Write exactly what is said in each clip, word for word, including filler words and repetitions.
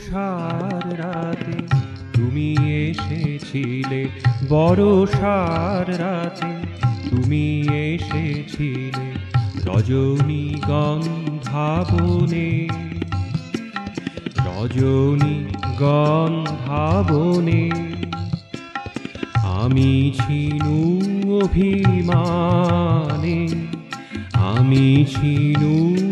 তুষার রাতে তুমি এসেছিলে, বর্ষার রাতে তুমি এসেছিলে, রজনীগন্ধা বনে, রজনীগন্ধা বনে। আমি ছিনু অভিমানে, আমি ছিনু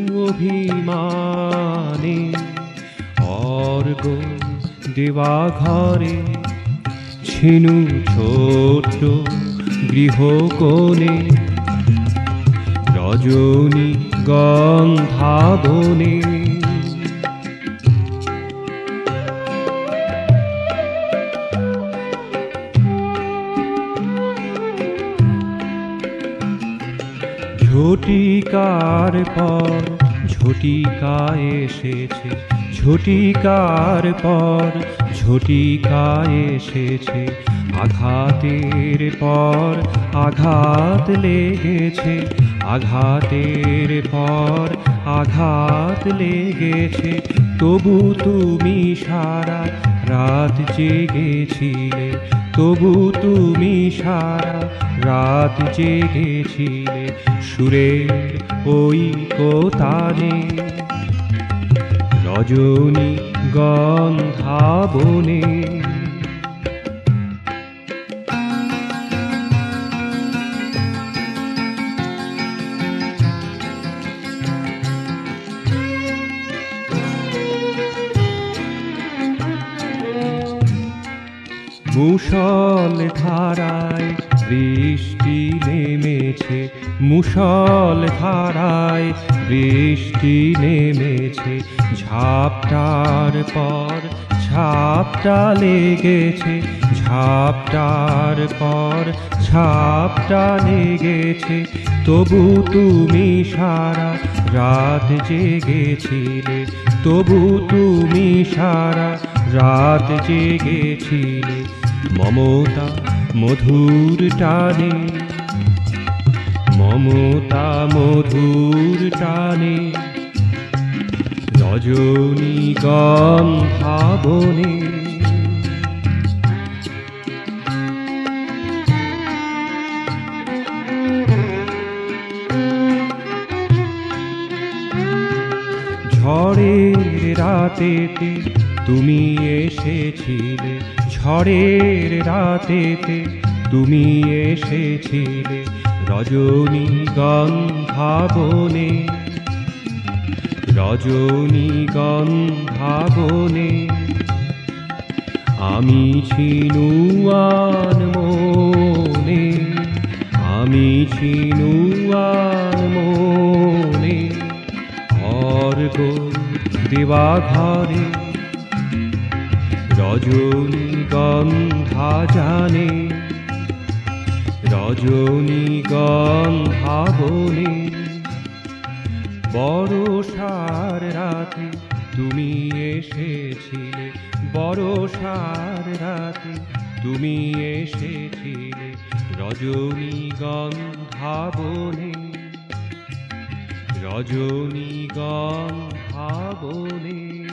অভিমানে, অর্ঘ দেওয়া ঘরে ছিনু ছোট্ট গৃহকোণে, রজনীগন্ধা বনে। ঝটিকার পর ঝটিকা এসেছে, ঝটিকার পর ঝটিকা এসেছে, আঘাতের পর আঘাত লেগেছে, আঘাতের পর আঘাত লেগেছে। তবু তুমি সারা রাত জেগেছিলে, তবু তুমি সারা রাত জেগেছিলে, সুরের ওই কোতানে, রজনীগন্ধা বনে। মুষল ধারায় বৃষ্টি নেমেছে, মুষল ধারায় বৃষ্টি নেমেছে, ঝাপটার পর ঝাপটা লেগেছে, ঝাপটার পর ঝাপটা লেগেছে। তবু তুমি সারা রাত জেগেছিলে, তবু তুমি সারা রাত জেগেছিলে, মমতা মধুর টানে, মমতা মধুর টানে, রজনীগন্ধা বনে। ঝড়ের রাতেতে তুমি এসেছিলে, ঝড়ের রাতেতে তুমি এসেছিলে, রজনীগন্ধা বনে, রজনীগন্ধা বনে। আমি ছিনু আনমনে, আমি ছিনু আনমনে, অর্ঘ দেওয়া ঘরে রজনীগন্ধা জানে, রজনীগন্ধা বনে। বর্ষার রাতে তুমি এসেছিলে, বর্ষার রাতে তুমি এসেছিলে, রজনীগন্ধা বনে, রজনীগন্ধা বনে।